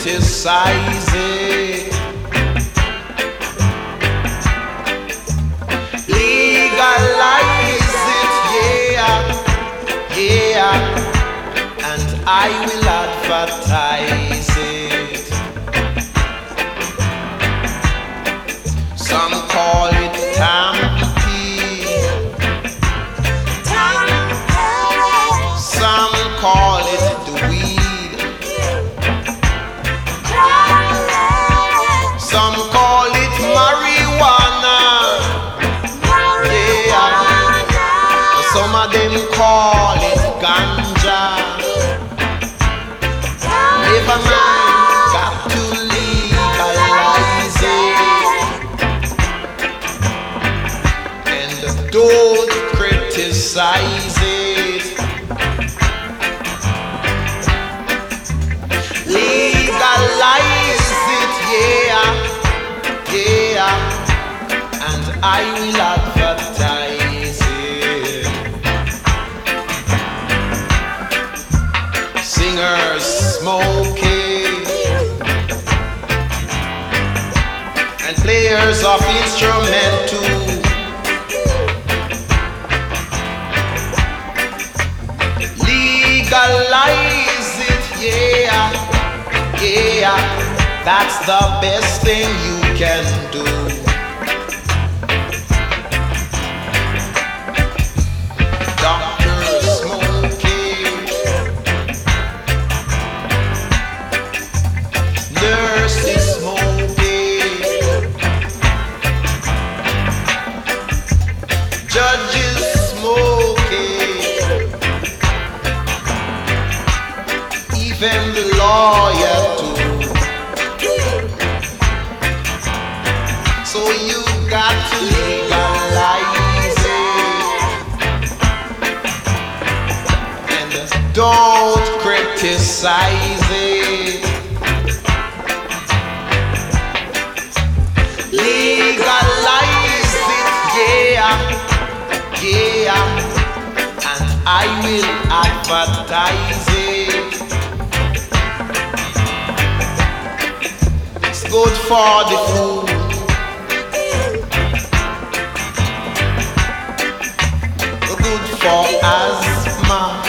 criticize it. Legalize it, yeah, yeah, and I will advertise it. Some call it Tampi, some call it the weed, some call it marijuana, yeah, some of them call it ganja. Never mind, got to legalize it, and don't criticize it. Legalize it, yeah, yeah, and I will advertise it. Singers smoking and players of instrument too. Legalize it, yeah, yeah, that's the best thing you can do. Doctors smoking, nurses smoking, judges smoking, even the lawyer too. So you got to legalize it, and don't criticize it. Legalize it, yeah, yeah, and I will advertise it. It's good for the food, good for asthma,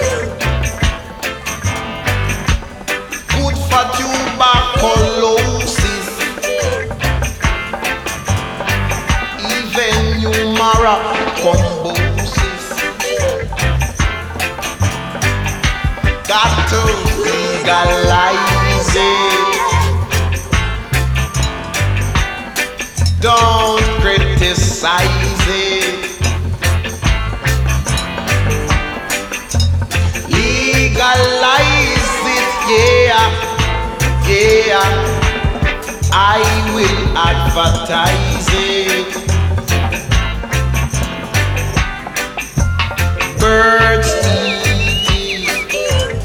good for tuberculosis, even humora thrombosis. Got to legalize it. Don't criticize it. Legalize it, yeah, yeah, I will advertise it. Birds eat it,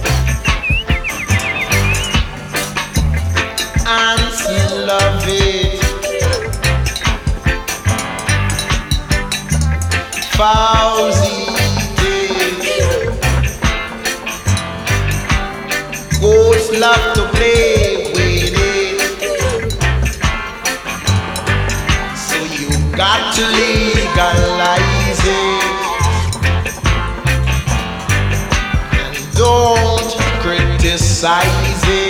ants love it, fowls eat it, goats love to play with it. So you got to legalize it, and don't criticize it.